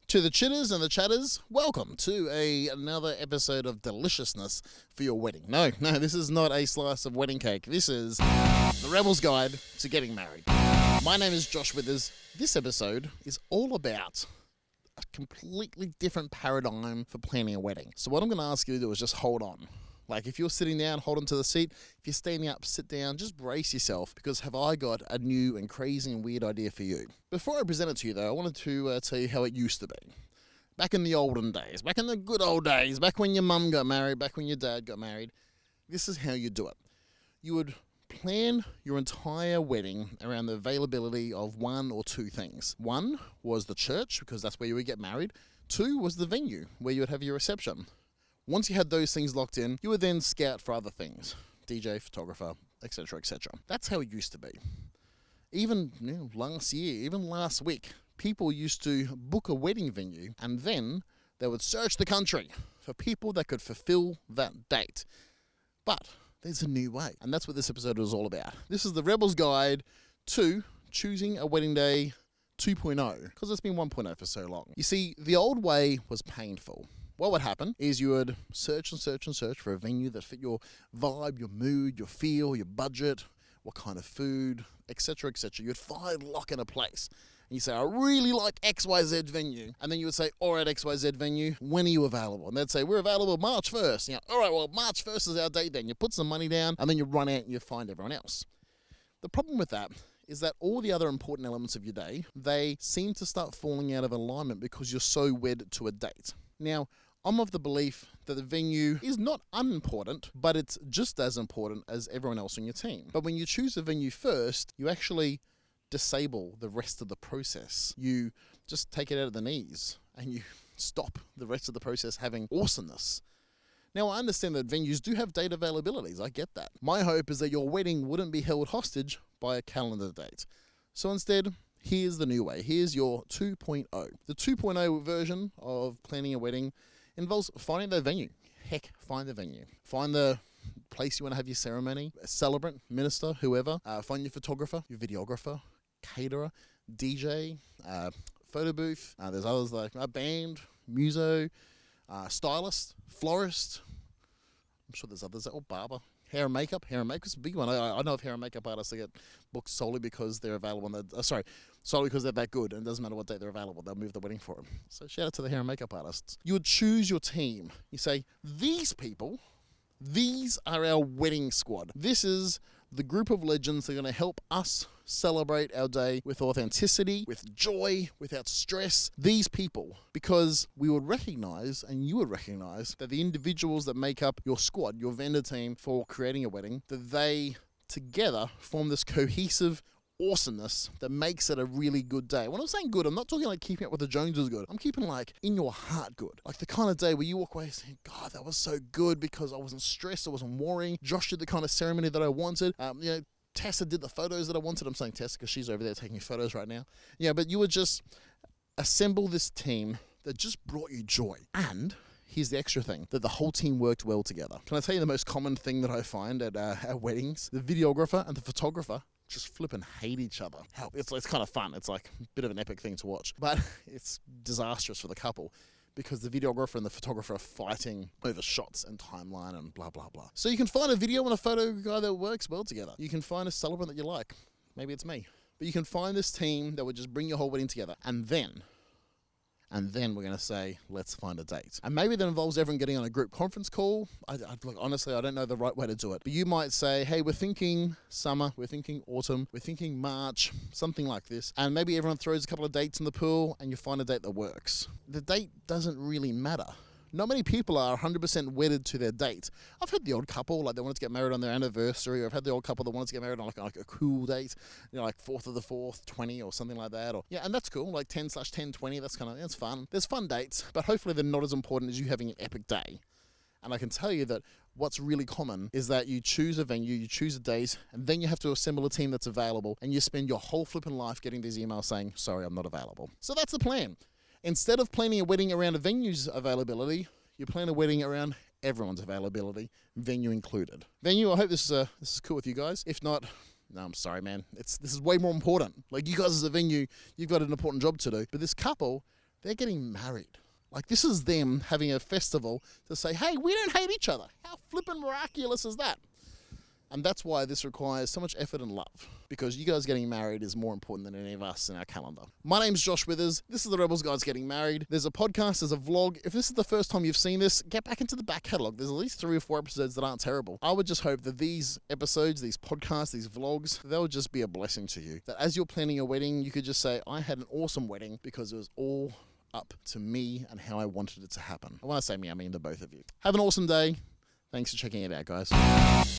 To the chitters and the chatters, welcome to another episode of deliciousness for your wedding. No, this is not a slice of wedding cake. This is the Rebel's Guide to Getting Married. My name is Josh Withers. This episode is all about a completely different paradigm for planning a wedding. So what I'm going to ask you to do is just hold on. Like if you're sitting down, hold on to the seat. If you're standing up, sit down, just brace yourself because have I got a new and crazy and weird idea for you. Before I present it to you though, I wanted to tell you how it used to be. Back in the olden days, back in the good old days, back when your mum got married, back when your dad got married, this is how you do it. You would plan your entire wedding around the availability of one or two things. One was the church because that's where you would get married. Two was the venue where you would have your reception. Once you had those things locked in, you would then scout for other things. DJ, photographer, etc., etc. That's how it used to be. Even last year, even last week, people used to book a wedding venue and then they would search the country for people that could fulfill that date. But there's a new way, and that's what this episode was all about. This is the Rebel's Guide to choosing a wedding day 2.0, because it's been 1.0 for so long. You see, the old way was painful. What would happen is you would search and search and search for a venue that fit your vibe, your mood, your feel, your budget, what kind of food, etc., etc. You'd find lock in a place. And you say, I really like XYZ venue. And then you would say, all right, XYZ venue, when are you available? And they'd say, we're available March 1st. You know, all right, well, March 1st is our date then. You put some money down and then you run out and you find everyone else. The problem with that is that all the other important elements of your day, they seem to start falling out of alignment because you're so wed to a date. Now, I'm of the belief that the venue is not unimportant, but it's just as important as everyone else on your team. But when you choose a venue first, you actually disable the rest of the process. You just take it out of the knees and you stop the rest of the process having awesomeness. Now, I understand that venues do have date availabilities. I get that. My hope is that your wedding wouldn't be held hostage by a calendar date. So instead, here's the new way. Here's your 2.0. The 2.0 version of planning a wedding involves finding the venue. Heck, find the venue. Find the place you want to have your ceremony, a celebrant, minister, whoever. Find your photographer, your videographer, caterer, DJ, photo booth. There's others like a band, muso, stylist, florist. I'm sure there's others. Oh, barber. Hair and makeup. Hair and makeup's a big one. I know of hair and makeup artists that get booked solely because they're available on the, solely because they're that good and it doesn't matter what date they're available, they'll move the wedding for them. So shout out to the hair and makeup artists. You would choose your team. You say, these people, these are our wedding squad. This is the group of legends that are going to help us celebrate our day with authenticity, with joy, without stress. These people, because we would recognize, and you would recognize, that the individuals that make up your squad, your vendor team for creating a wedding, that they together form this cohesive awesomeness that makes it a really good day. When I'm saying good, I'm not talking like keeping up with the Joneses good. I'm keeping like in your heart good. Like the kind of day where you walk away saying, God, that was so good because I wasn't stressed, I wasn't worrying. Josh did the kind of ceremony that I wanted. Tessa did the photos that I wanted. I'm saying Tessa because she's over there taking photos right now. Yeah, but you would just assemble this team that just brought you joy. And here's the extra thing, that the whole team worked well together. Can I tell you the most common thing that I find at weddings? The videographer and the photographer just flip and hate each other. It's kind of fun. It's like a bit of an epic thing to watch. But it's disastrous for the couple because the videographer and the photographer are fighting over shots and timeline and blah, blah, blah. So you can find a video and a photo guy that works well together. You can find a celebrant that you like. Maybe it's me. But you can find this team that would just bring your whole wedding together. And then we're going to say, let's find a date. And maybe that involves everyone getting on a group conference call. Honestly, I don't know the right way to do it. But you might say, hey, we're thinking summer, we're thinking autumn, we're thinking March, something like this. And maybe everyone throws a couple of dates in the pool and you find a date that works. The date doesn't really matter. Not many people are 100% wedded to their date. I've had the odd couple, like they wanted to get married on their anniversary, or I've had the odd couple that wanted to get married on like a cool date, like 4th of the 4th, 20 or something like that. And that's cool, like 10/10, 20, that's fun. There's fun dates, but hopefully they're not as important as you having an epic day. And I can tell you that what's really common is that you choose a venue, you choose a date, and then you have to assemble a team that's available, and you spend your whole flipping life getting these emails saying, sorry, I'm not available. So that's the plan. Instead of planning a wedding around a venue's availability, you plan a wedding around everyone's availability, venue included. Venue, I hope this is cool with you guys. If not, no, I'm sorry, man. This is way more important. Like you guys as a venue, you've got an important job to do. But this couple, They're getting married. Like, this is them having a festival to say, hey, we don't hate each other. How flippin' miraculous is that? And that's why this requires so much effort and love, because you guys getting married is more important than any of us in our calendar. My name's Josh Withers. This is the Rebels Guides Getting Married. There's a podcast, there's a vlog. If this is the first time you've seen this, get back into the back catalogue. There's at least 3 or 4 episodes that aren't terrible. I would just hope that these episodes, these podcasts, these vlogs, they'll just be a blessing to you. That as you're planning your wedding, you could just say, I had an awesome wedding because it was all up to me and how I wanted it to happen. And when I say me, I mean the both of you. Have an awesome day. Thanks for checking it out, guys.